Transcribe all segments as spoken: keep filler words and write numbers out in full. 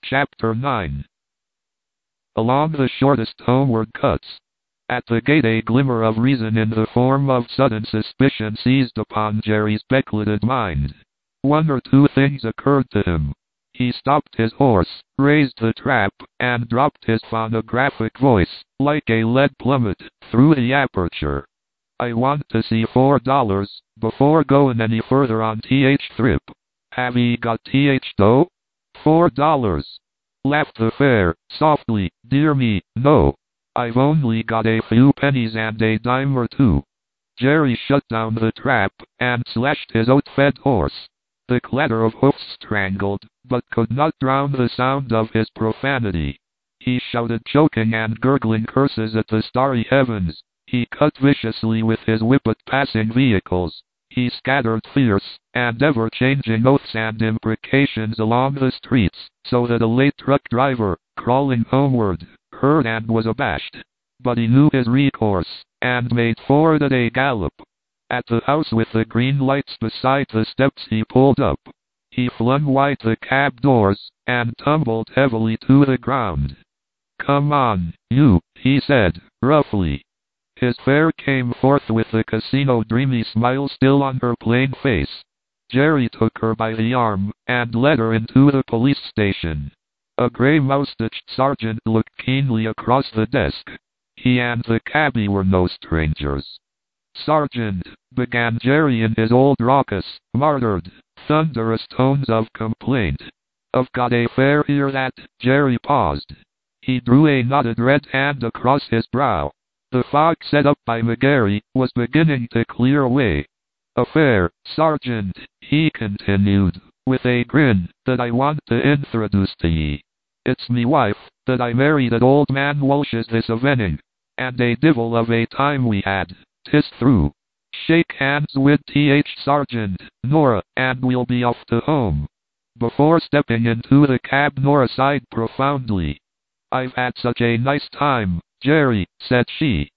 Chapter nine. Along the shortest homeward cuts. At the gate a glimmer of reason in the form of sudden suspicion seized upon Jerry's beclouded mind. One or two things occurred to him. He stopped his horse, raised the trap, and dropped his phonographic voice, like a lead plummet, through the aperture. I want to see four dollars, before going any further on th thrip. Have ye got th dough? Four dollars. Laughed the fare, softly. Dear me, no. I've only got a few pennies and a dime or two. Jerry shut down the trap, and slashed his oat-fed horse. The clatter of hoofs strangled, but could not drown the sound of his profanity. He shouted choking and gurgling curses at the starry heavens. He cut viciously with his whip at passing vehicles. He scattered fierce and ever-changing oaths and imprecations along the streets, so that a late truck driver, crawling homeward, heard and was abashed. But he knew his recourse, and made forward at a gallop. At the house with the green lights beside the steps he pulled up. He flung wide the cab doors, and tumbled heavily to the ground. "Come on, you," he said, roughly. His fare came forth with the casino dreamy smile still on her plain face. Jerry took her by the arm, and led her into the police station. A grey-moustached sergeant looked keenly across the desk. He and the cabbie were no strangers. "Sergeant," began Jerry in his old raucous, martyred, thunderous tones of complaint. "I've got a fare here that—" Jerry paused. He drew a knotted red hand across his brow. The fog set up by McGarry was beginning to clear away. "A fare, Sergeant," he continued, with a grin, "that I want to introduce to ye. It's me wife, that I married at old man Walsh's this evening, and a divil of a time we had. 'Tis through. Shake hands with th Sergeant, Nora, and we'll be off to home." Before stepping into the cab Nora sighed profoundly. "I've had such a nice time, Jerry," said she.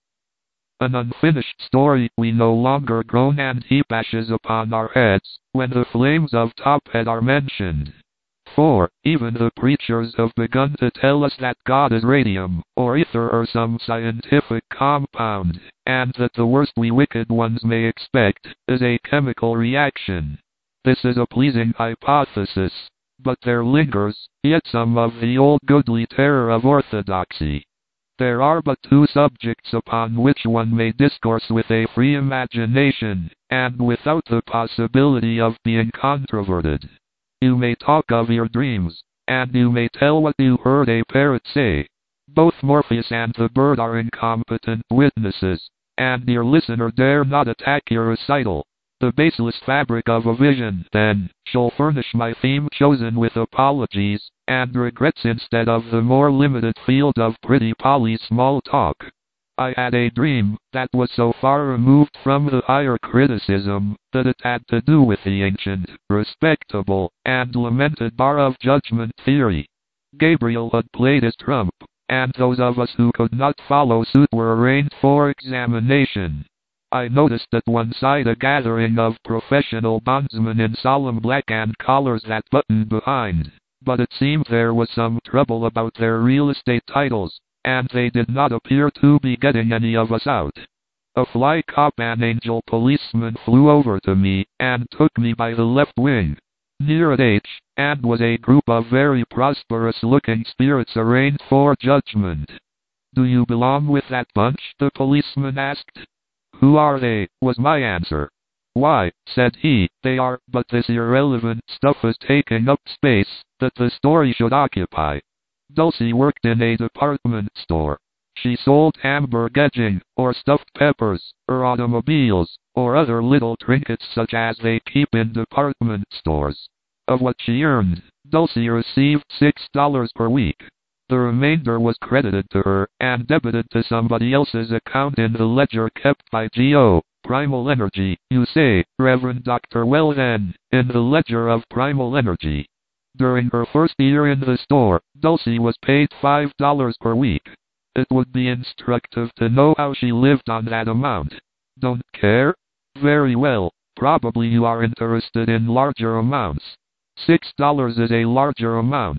An unfinished story. We no longer groan and heap ashes upon our heads when the flames of Tophead are mentioned. For, even the preachers have begun to tell us that God is radium, or ether or some scientific compound, and that the worst we wicked ones may expect is a chemical reaction. This is a pleasing hypothesis, but there lingers yet some of the old goodly terror of orthodoxy. There are but two subjects upon which one may discourse with a free imagination, and without the possibility of being controverted. You may talk of your dreams, and you may tell what you heard a parrot say. Both Morpheus and the bird are incompetent witnesses, and your listener dare not attack your recital. The baseless fabric of a vision, then, shall furnish my theme chosen with apologies and regrets instead of the more limited field of Pretty Polly's small talk. I had a dream that was so far removed from the higher criticism that it had to do with the ancient, respectable, and lamented bar of judgment theory. Gabriel had played his trump, and those of us who could not follow suit were arraigned for examination. I noticed at one side a gathering of professional bondsmen in solemn black and collars that buttoned behind, but it seemed there was some trouble about their real estate titles, and they did not appear to be getting any of us out. A fly cop and angel policeman flew over to me, and took me by the left wing. Near at H, and was a group of very prosperous-looking spirits arraigned for judgment. "Do you belong with that bunch?" the policeman asked. "Who are they?" was my answer. "Why," said he, "they are, but this irrelevant stuff is taking up space that the story should occupy." Dulcie worked in a department store. She sold Hamburg edging, or stuffed peppers, or automobiles, or other little trinkets such as they keep in department stores. Of what she earned, Dulcie received six dollars per week. The remainder was credited to her, and debited to somebody else's account in the ledger kept by G O Primal Energy. You say, Reverend Doctor Well then, in the ledger of Primal Energy. During her first year in the store, Dulcie was paid five dollars per week. It would be instructive to know how she lived on that amount. Don't care? Very well, probably you are interested in larger amounts. Six dollars is a larger amount.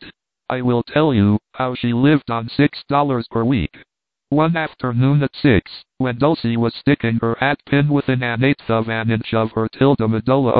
I will tell you how she lived on six dollars per week. One afternoon at six, when Dulcie was sticking her hat pin within an eighth of an inch of her tilde medulla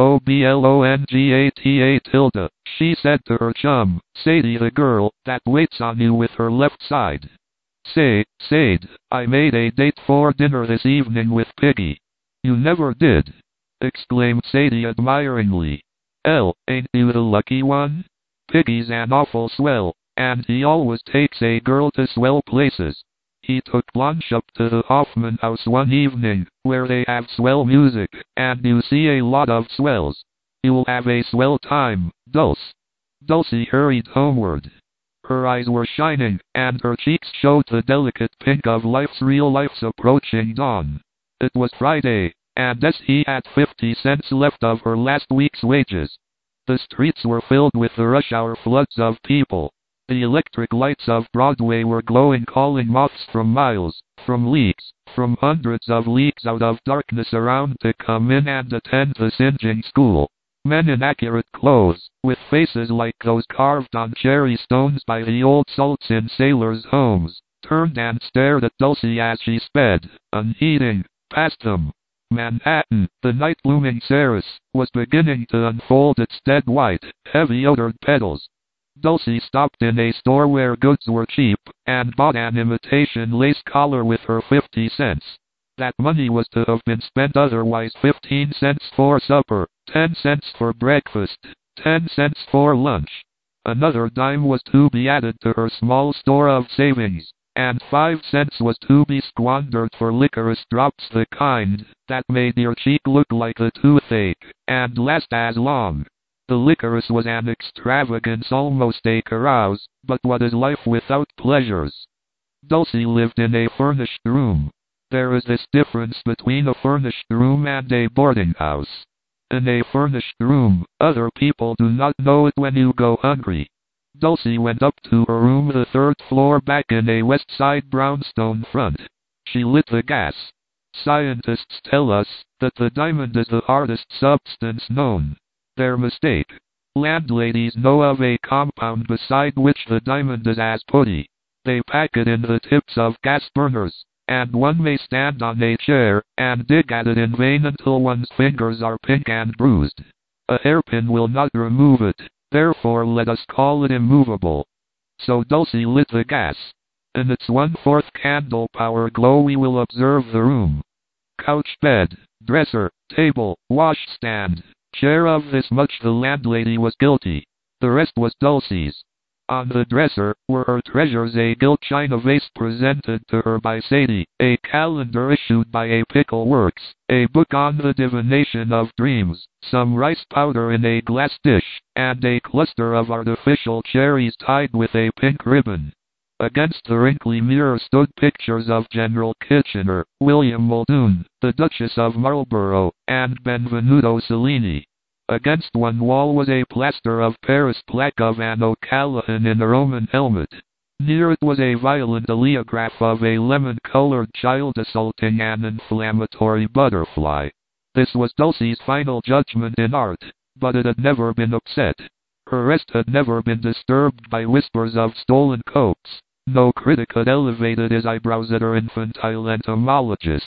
oblongata tilde, she said to her chum, Sadie, the girl that waits on you with her left side. Say, Sade, I made a date for dinner this evening with Piggy. You never did, exclaimed Sadie admiringly. Elle, ain't you the lucky one? Piggy's an awful swell, and he always takes a girl to swell places. He took Blanche up to the Hoffman House one evening, where they have swell music, and you see a lot of swells. You'll have a swell time, Dulce. Dulcie hurried homeward. Her eyes were shining, and her cheeks showed the delicate pink of life's real life's approaching dawn. It was Friday, and as he had fifty cents left of her last week's wages. The streets were filled with the rush hour floods of people. The electric lights of Broadway were glowing, calling moths from miles, from leagues, from hundreds of leagues out of darkness around to come in and attend the singeing school. Men in accurate clothes, with faces like those carved on cherry stones by the old salts in sailors' homes, turned and stared at Dulcie as she sped, unheeding, past them. Manhattan, the night-blooming cerise, was beginning to unfold its dead white, heavy-odored petals. Dulcie stopped in a store where goods were cheap, and bought an imitation lace collar with her fifty cents. That money was to have been spent otherwise: fifteen cents for supper, ten cents for breakfast, ten cents for lunch. Another dime was to be added to her small store of savings, and five cents was to be squandered for licorice drops, the kind that made your cheek look like a toothache, and last as long. The licorice was an extravagance, almost a carouse, but what is life without pleasures? Dulcie lived in a furnished room. There is this difference between a furnished room and a boarding house. In a furnished room, other people do not know it when you go hungry. Dulcie went up to her room, the third floor, back in a west side brownstone front. She lit the gas. Scientists tell us that the diamond is the hardest substance known. Their mistake. Landladies know of a compound beside which the diamond is as putty. They pack it in the tips of gas burners, and one may stand on a chair and dig at it in vain until one's fingers are pink and bruised. A hairpin will not remove it, therefore let us call it immovable. So Dulcie lit the gas. In its one-fourth candle power glow we will observe the room. Couch, bed, dresser, table, washstand, chair. Of this much the landlady was guilty. The rest was Dulcie's. On the dresser were her treasures: a gilt china vase presented to her by Sadie, a calendar issued by a Pickle Works, a book on the divination of dreams, some rice powder in a glass dish, and a cluster of artificial cherries tied with a pink ribbon. Against the wrinkly mirror stood pictures of General Kitchener, William Muldoon, the Duchess of Marlborough, and Benvenuto Cellini. Against one wall was a plaster of Paris plaque of an O'Callaghan in a Roman helmet. Near it was a violent oleograph of a lemon-colored child assaulting an inflammatory butterfly. This was Dulcie's final judgment in art, but it had never been upset. Her rest had never been disturbed by whispers of stolen coats. No critic had elevated his eyebrows at her infantile entomologist.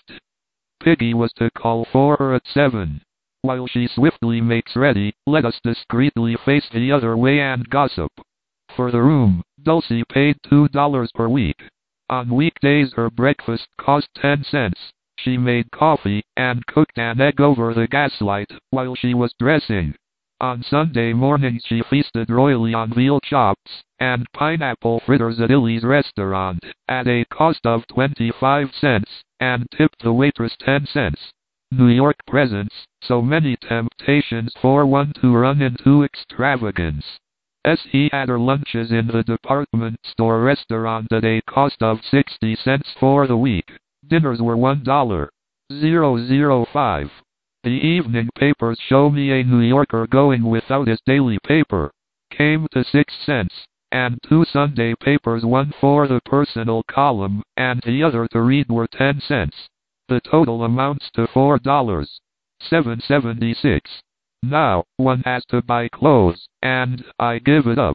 Piggy was to call for her at seven. While she swiftly makes ready, let us discreetly face the other way and gossip. For the room, Dulcie paid two dollars per week. On weekdays her breakfast cost ten cents. She made coffee, and cooked an egg over the gaslight, while she was dressing. On Sunday mornings she feasted royally on veal chops and pineapple fritters at Illy's restaurant, at a cost of twenty-five cents, and tipped the waitress ten cents. New York presents so many temptations for one to run into extravagance. As he had her lunches in the department store restaurant at a cost of sixty cents for the week. Dinners were one dollar. Zero zero five. The evening papers show me a New Yorker going without his daily paper. Came to six cents, and two Sunday papers, one for the personal column, and the other to read, were ten cents. The total amounts to four dollars. Seven seventy-six. Now, one has to buy clothes, and I give it up.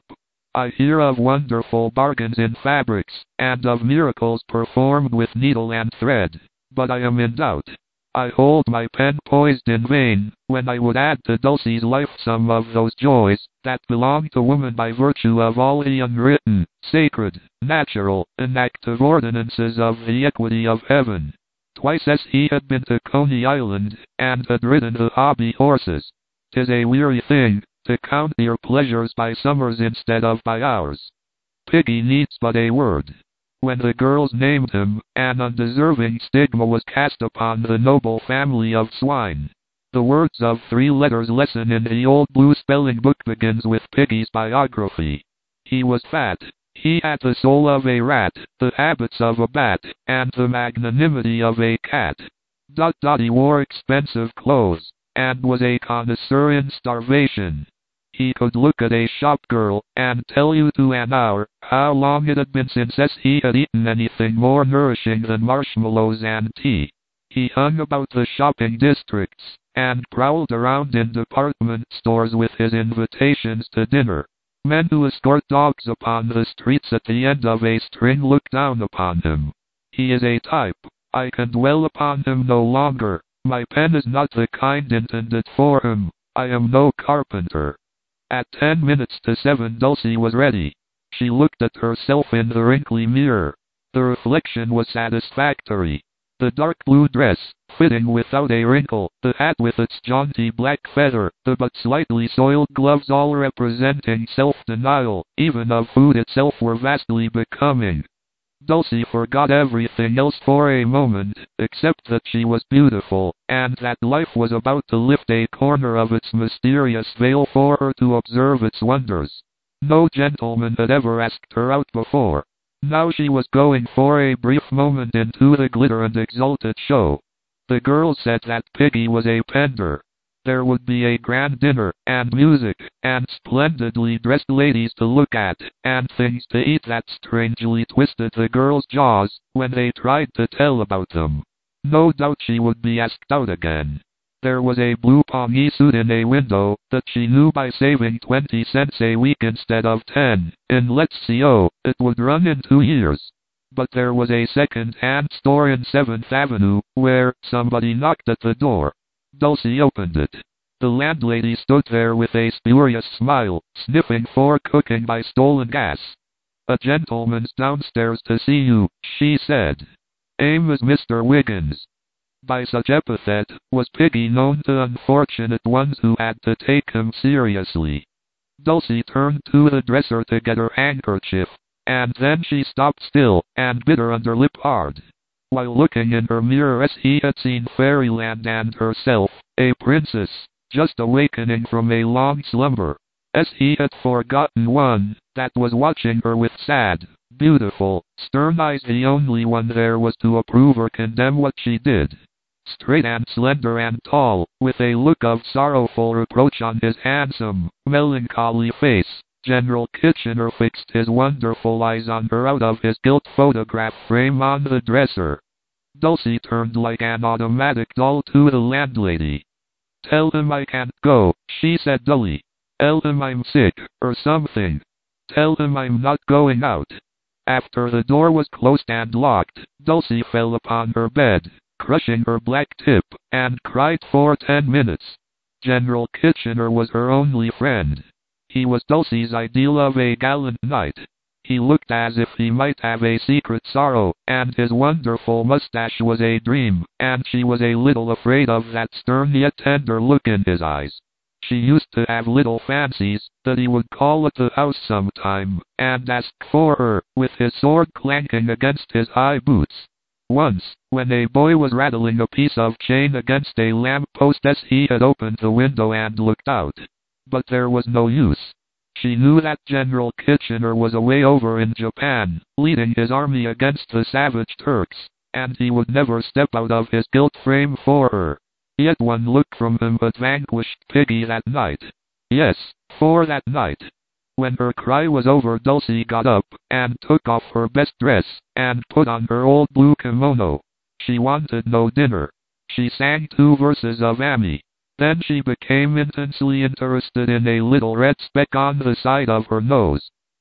I hear of wonderful bargains in fabrics, and of miracles performed with needle and thread, but I am in doubt. I hold my pen poised in vain, when I would add to Dulcie's life some of those joys that belong to woman by virtue of all the unwritten, sacred, natural, inactive ordinances of the equity of heaven. Twice as he had been to Coney Island, and had ridden the hobby horses. 'Tis a weary thing, to count your pleasures by summers instead of by hours. Piggy needs but a word. When the girls named him, an undeserving stigma was cast upon the noble family of swine. The words of three-letters lesson in the old blue spelling book begins with Piggy's biography. He was fat. He had the soul of a rat, the habits of a bat, and the magnanimity of a cat. Dot dot he wore expensive clothes, and was a connoisseur in starvation. He could look at a shop girl, and tell you to an hour, how long it had been since he had eaten anything more nourishing than marshmallows and tea. He hung about the shopping districts, and prowled around in department stores with his invitations to dinner. Men who escort dogs upon the streets at the end of a string look down upon him. He is a type. I can dwell upon him no longer. My pen is not the kind intended for him. I am no carpenter. At ten minutes to seven Dulcie was ready. She looked at herself in the wrinkly mirror. The reflection was satisfactory. The dark blue dress, fitting without a wrinkle, the hat with its jaunty black feather, the but slightly soiled gloves all representing self-denial, even of food itself were vastly becoming. Dulcie forgot everything else for a moment, except that she was beautiful, and that life was about to lift a corner of its mysterious veil for her to observe its wonders. No gentleman had ever asked her out before. Now she was going for a brief moment into the glitter and exalted show. The girls said that Piggy was a pender. There would be a grand dinner, and music, and splendidly dressed ladies to look at, and things to eat that strangely twisted the girls' jaws when they tried to tell about them. No doubt she would be asked out again. There was a blue pongee suit in a window that she knew by saving twenty cents a week instead of ten. In Let's See Oh, it would run in two years. But there was a second-hand store in seventh Avenue, where somebody knocked at the door. Dulcie opened it. The landlady stood there with a spurious smile, sniffing for cooking by stolen gas. "A gentleman's downstairs to see you," she said. "Aim is Mister Wiggins." By such epithet was Piggy known to unfortunate ones who had to take him seriously. Dulcie turned to the dresser to get her handkerchief, and then she stopped still, and bit her underlip hard. While looking in her mirror as he had seen Fairyland and herself, a princess, just awakening from a long slumber, as he had forgotten one that was watching her with sad, beautiful, stern eyes. The only one there was to approve or condemn what she did. Straight and slender and tall, with a look of sorrowful reproach on his handsome, melancholy face, General Kitchener fixed his wonderful eyes on her out of his gilt photograph frame on the dresser. Dulcie turned like an automatic doll to the landlady. "Tell him I can't go," she said dully. "Tell him I'm sick, or something. Tell him I'm not going out." After the door was closed and locked, Dulcie fell upon her bed, crushing her black tip, and cried for ten minutes. General Kitchener was her only friend. He was Dulcie's ideal of a gallant knight. He looked as if he might have a secret sorrow, and his wonderful mustache was a dream, and she was a little afraid of that stern yet tender look in his eyes. She used to have little fancies that he would call at the house sometime, and ask for her, with his sword clanking against his high boots. Once, when a boy was rattling a piece of chain against a lamp post as he had opened the window and looked out. But there was no use. She knew that General Kitchener was away over in Japan, leading his army against the savage Turks, and he would never step out of his gilt frame for her. Yet one look from him had vanquished Piggy that night. Yes, for that night. When her cry was over, Dulcie got up, and took off her best dress, and put on her old blue kimono. She wanted no dinner. She sang two verses of Amy. Then she became intensely interested in a little red speck on the side of her nose.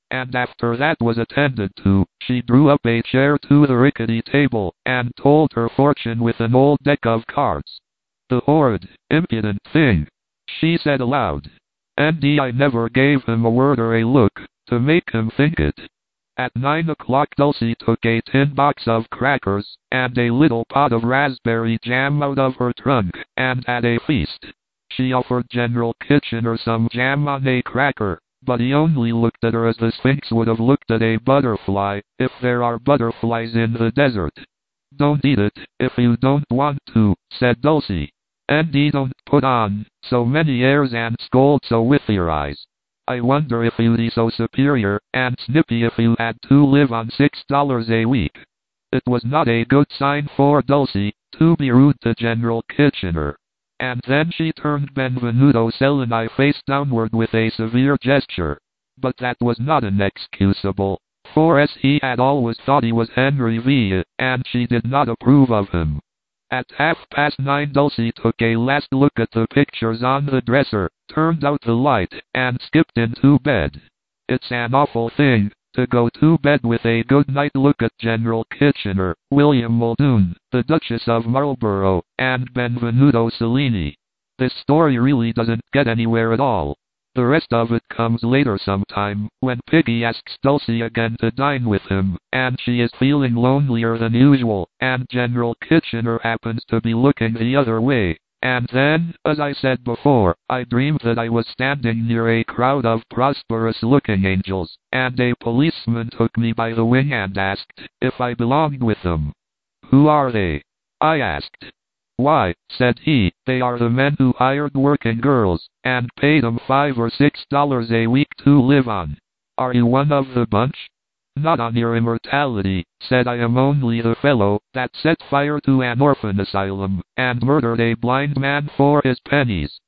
and after that was attended to, she drew up a chair to the rickety table, and told her fortune with an old deck of cards. "The horrid, impudent thing," she said aloud. "And I never gave him a word or a look, to make him think it." At nine o'clock Dulcie took a tin box of crackers, and a little pot of raspberry jam out of her trunk, and had a feast. She offered General Kitchener some jam on a cracker, but he only looked at her as the Sphinx would have looked at a butterfly, if there are butterflies in the desert. "Don't eat it, if you don't want to," said Dulcie. "And don't put on so many airs and scold so with your eyes. I wonder if you'd be so superior and snippy if you had to live on six dollars a week." It was not a good sign for Dulcie to be rude to General Kitchener. And then she turned Benvenuto Cellini face downward with a severe gesture. But that was not inexcusable, for as he had always thought he was Henry the, and she did not approve of him. At half past nine Dulcie took a last look at the pictures on the dresser, turned out the light, and skipped into bed. It's an awful thing to go to bed with a good night look at General Kitchener, William Muldoon, the Duchess of Marlborough, and Benvenuto Cellini. This story really doesn't get anywhere at all. The rest of it comes later sometime, when Piggy asks Dulcie again to dine with him, and she is feeling lonelier than usual, and General Kitchener happens to be looking the other way. And then, as I said before, I dreamed that I was standing near a crowd of prosperous-looking angels, and a policeman took me by the wing and asked if I belonged with them. "Who are they?" I asked. "Why," said he, "they are the men who hired working girls, and paid them five or six dollars a week to live on. Are you one of the bunch?" "Not on your immortality," said I. "Am only the fellow that set fire to an orphan asylum, and murdered a blind man for his pennies."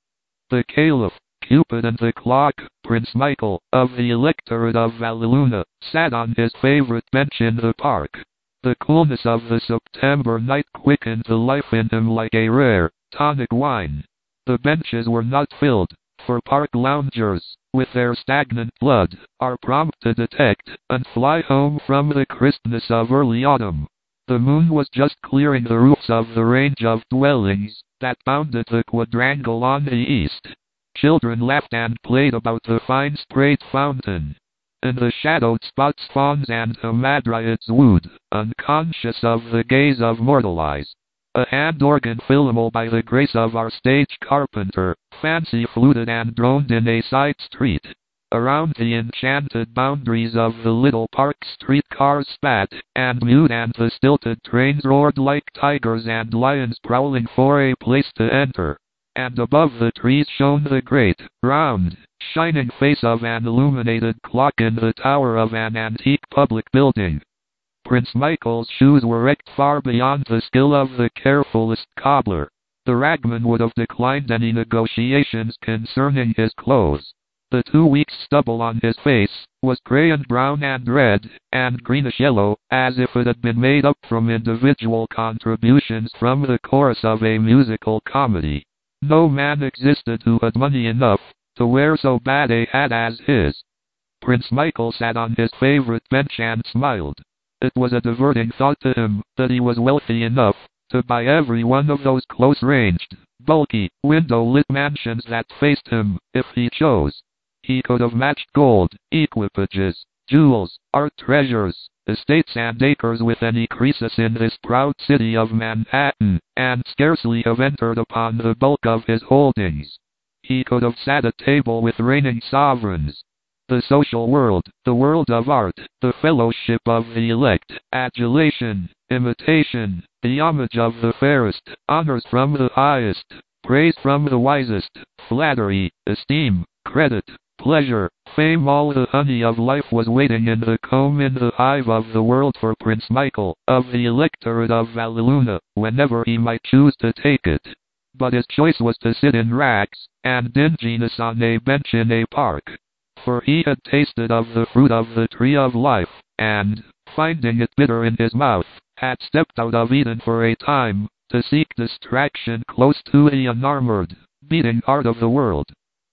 The Caliph, Cupid and the Clock, Prince Michael, of the Electorate of Valleluna, sat on his favorite bench in the park. The coolness of the September night quickened the life in him like a rare, tonic wine. The benches were not filled, for park loungers, with their stagnant blood, are prompt to detect and fly home from the crispness of early autumn. The moon was just clearing the roofs of the range of dwellings that bounded the quadrangle on the east. Children laughed and played about the fine sprayed fountain. In the shadowed spots fawns and hamadryads wooed, unconscious of the gaze of mortal eyes. A hand organ filmable by the grace of our stage carpenter, fancy fluted and droned in a side street. Around the enchanted boundaries of the little park streetcars spat and mewed, and the stilted trains roared like tigers and lions prowling for a place to enter. And above the trees shone the great, round, shining face of an illuminated clock in the tower of an antique public building. Prince Michael's shoes were wrecked far beyond the skill of the carefulest cobbler. The ragman would have declined any negotiations concerning his clothes. The two weeks' stubble on his face was gray and brown and red, and greenish yellow, as if it had been made up from individual contributions from the chorus of a musical comedy. No man existed who had money enough to wear so bad a hat as his. Prince Michael sat on his favorite bench and smiled. It was a diverting thought to him that he was wealthy enough to buy every one of those close-ranged, bulky, window-lit mansions that faced him, if he chose. He could have matched gold, equipages, jewels, art treasures, estates and acres with any Croesus in this proud city of Manhattan, and scarcely have entered upon the bulk of his holdings. He could have sat at table with reigning sovereigns. The social world, the world of art, the fellowship of the elect, adulation, imitation, the homage of the fairest, honors from the highest, praise from the wisest, flattery, esteem, credit, pleasure, fame, all the honey of life was waiting in the comb in the hive of the world for Prince Michael, of the Electorate of Valleluna, whenever he might choose to take it. But his choice was to sit in rags and dinginess on a bench in a park. For he had tasted of the fruit of the tree of life, and, finding it bitter in his mouth, had stepped out of Eden for a time, to seek distraction close to the unarmored, beating heart of the world.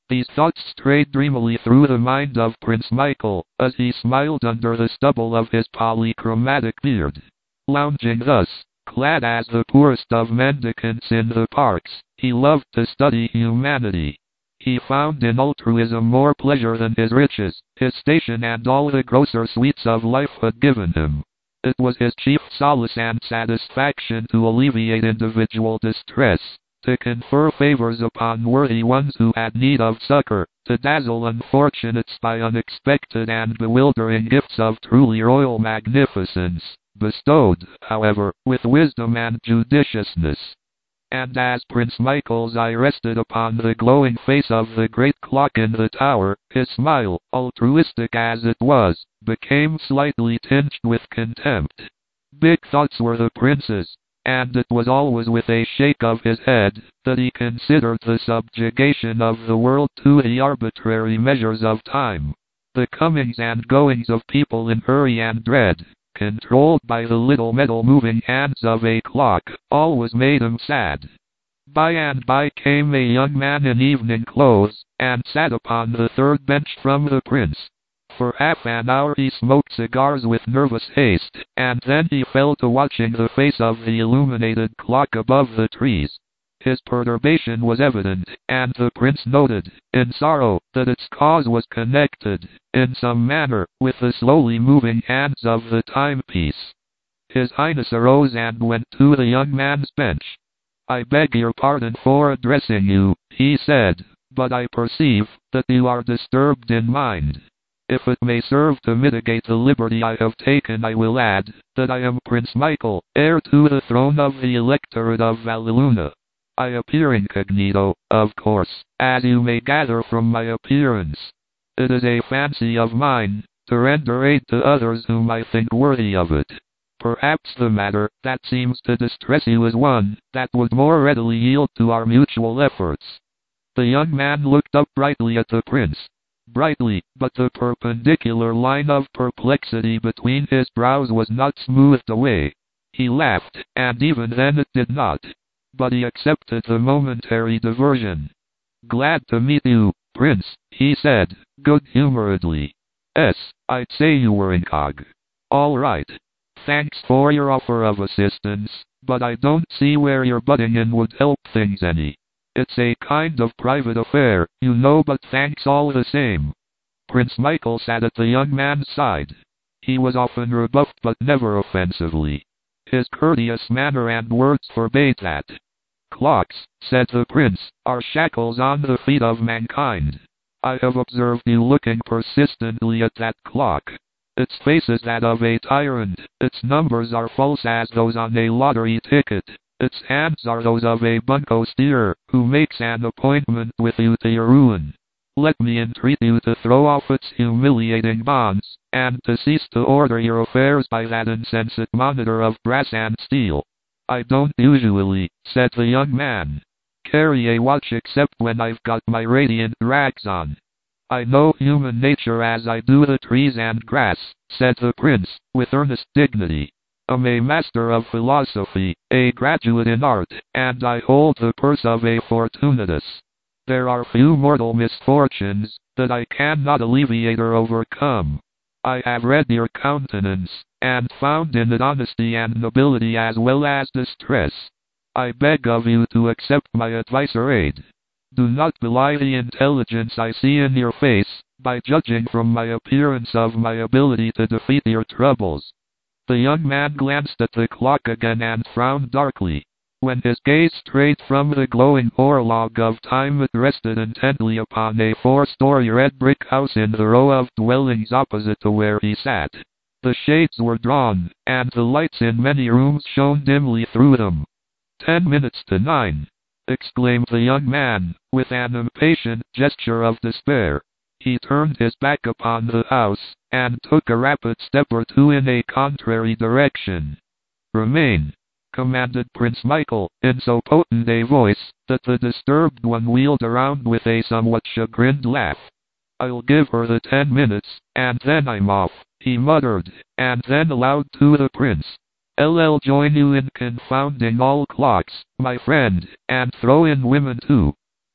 These thoughts strayed dreamily through the mind of Prince Michael, as he smiled under the stubble of his polychromatic beard. Lounging thus, clad as the poorest of mendicants in the parks, he loved to study humanity. He found in altruism more pleasure than his riches, his station and all the grosser sweets of life had given him. It was his chief solace and satisfaction to alleviate individual distress, to confer favors upon worthy ones who had need of succor, to dazzle unfortunates by unexpected and bewildering gifts of truly royal magnificence, bestowed, however, with wisdom and judiciousness. And as Prince Michael's eye rested upon the glowing face of the great clock in the tower, his smile, altruistic as it was, became slightly tinged with contempt. Big thoughts were the prince's, and it was always with a shake of his head that he considered the subjugation of the world to the arbitrary measures of time. The comings and goings of people in hurry and dread, controlled by the little metal moving hands of a clock, always made him sad. By and by came a young man in evening clothes, and sat upon the third bench from the prince. For half an hour he smoked cigars with nervous haste, and then he fell to watching the face of the illuminated clock above the trees. His perturbation was evident, and the prince noted, in sorrow, that its cause was connected, in some manner, with the slowly moving hands of the timepiece. His Highness arose and went to the young man's bench. "I beg your pardon for addressing you," he said, "but I perceive that you are disturbed in mind. If it may serve to mitigate the liberty I have taken, I will add that I am Prince Michael, heir to the throne of the Electorate of Valleluna. I appear incognito, of course, as you may gather from my appearance. It is a fancy of mine to render aid to others whom I think worthy of it. Perhaps the matter that seems to distress you is one that would more readily yield to our mutual efforts." The young man looked up brightly at the prince. Brightly, but the perpendicular line of perplexity between his brows was not smoothed away. He laughed, and even then it did not. But he accepted the momentary diversion. "Glad to meet you, Prince," he said, good-humoredly. "S, I'd say you were incog. All right. Thanks for your offer of assistance, but I don't see where your butting in would help things any. It's a kind of private affair, you know, but thanks all the same." Prince Michael sat at the young man's side. He was often rebuffed but never offensively. His courteous manner and words forbade that. "Clocks," said the prince, "are shackles on the feet of mankind. I have observed you looking persistently at that clock. Its face is that of a tyrant, its numbers are false as those on a lottery ticket, its hands are those of a bunco steerer, who makes an appointment with you to your ruin. Let me entreat you to throw off its humiliating bonds, and to cease to order your affairs by that insensate monitor of brass and steel." "I don't usually," said the young man, "carry a watch except when I've got my radiant rags on. I know human nature as I do the trees and grass," said the prince, with earnest dignity. "I'm a master of philosophy, a graduate in art, and I hold the purse of a Fortunatus. There are few mortal misfortunes that I cannot alleviate or overcome. I have read your countenance, and found in it honesty and nobility as well as distress. I beg of you to accept my advice or aid. Do not belie the intelligence I see in your face, by judging from my appearance of my ability to defeat your troubles." The young man glanced at the clock again and frowned darkly. When his gaze strayed from the glowing horologe of time, it rested intently upon a four-story red brick house in the row of dwellings opposite to where he sat. The shades were drawn, and the lights in many rooms shone dimly through them. "Ten minutes to nine!" exclaimed the young man, with an impatient gesture of despair. He turned his back upon the house, and took a rapid step or two in a contrary direction. "Remain," commanded Prince Michael, in so potent a voice that the disturbed one wheeled around with a somewhat chagrined laugh. "I'll give her the ten minutes, and then I'm off," he muttered, and then aloud to the prince, "I'll join you in confounding all clocks, my friend, and throw in women too."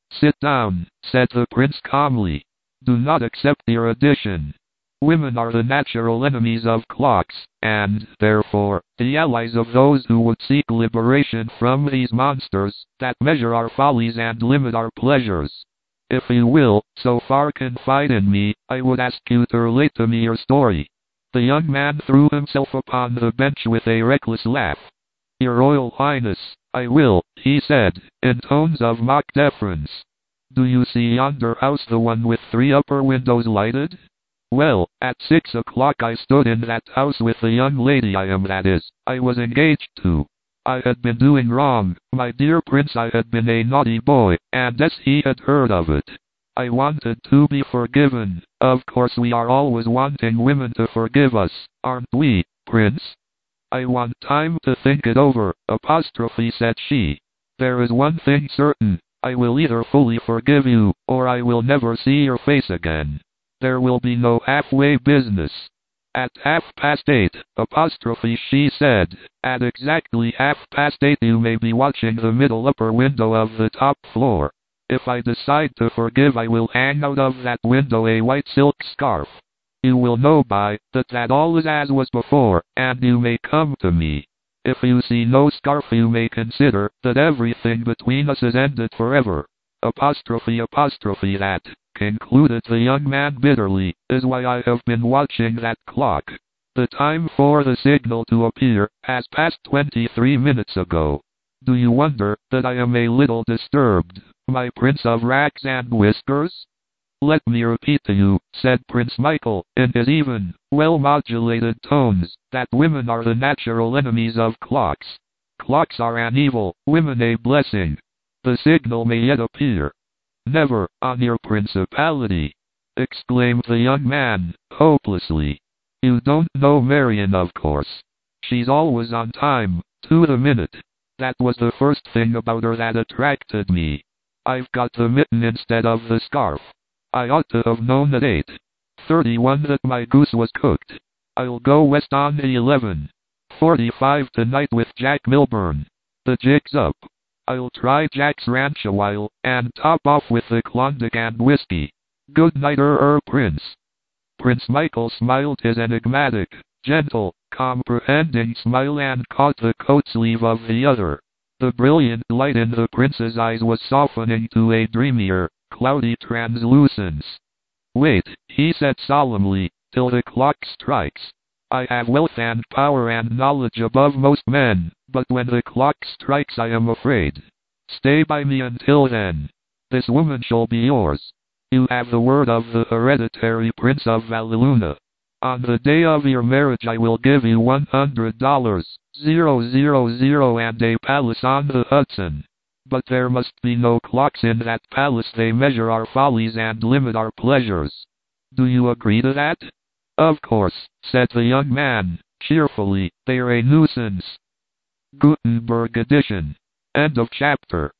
Sit down, said the prince calmly. Do not accept your addition. Women are the natural enemies of clocks, and, therefore, the allies of those who would seek liberation from these monsters that measure our follies and limit our pleasures. If you will, so far confide in me, I would ask you to relate to me your story. The young man threw himself upon the bench with a reckless laugh. Your Royal Highness, I will, he said, in tones of mock deference. Do you see yonder house, the one with three upper windows lighted? Well, at six o'clock I stood in that house with the young lady I am that is, I was engaged to. I had been doing wrong, my dear prince, I had been a naughty boy, and as he had heard of it. I wanted to be forgiven. Of course we are always wanting women to forgive us, aren't we, prince? I want time to think it over, apostrophe said she. There is one thing certain, I will either fully forgive you, or I will never see your face again. There will be no halfway business. At half past eight, apostrophe she said, at exactly half past eight you may be watching the middle upper window of the top floor. If I decide to forgive, I will hang out of that window a white silk scarf. You will know by that that all is as was before, and you may come to me. If you see no scarf, you may consider that everything between us is ended forever. Apostrophe apostrophe that, concluded the young man bitterly, is why I have been watching that clock. The time for the signal to appear has passed twenty-three minutes ago. Do you wonder that I am a little disturbed, my prince of rags and whiskers? Let me repeat to you, said Prince Michael, in his even, well-modulated tones, that women are the natural enemies of clocks. Clocks are an evil, women a blessing. The signal may yet appear. Never, on your principality, exclaimed the young man, hopelessly. You don't know Marian, of course. She's always on time, to the minute. That was the first thing about her that attracted me. I've got the mitten instead of the scarf. I ought to have known at eight thirty-one that my goose was cooked. I'll go west on the eleven forty-five tonight with Jack Milburn. The jig's up. I'll try Jack's Ranch a while, and top off with the Klondike and whiskey. Good night, er, er, Prince. Prince Michael smiled his enigmatic, gentle, comprehending smile and caught the coat sleeve of the other. The brilliant light in the prince's eyes was softening to a dreamier, cloudy translucence. Wait, he said solemnly, till the clock strikes. I have wealth and power and knowledge above most men, but when the clock strikes I am afraid. Stay by me until then. This woman shall be yours. You have the word of the hereditary Prince of Valleluna. On the day of your marriage I will give you one hundred dollars, zero zero zero, and a palace on the Hudson. But there must be no clocks in that palace. They measure our follies and limit our pleasures. Do you agree to that? Of course, said the young man, cheerfully. They're a nuisance. Gutenberg edition. End of chapter.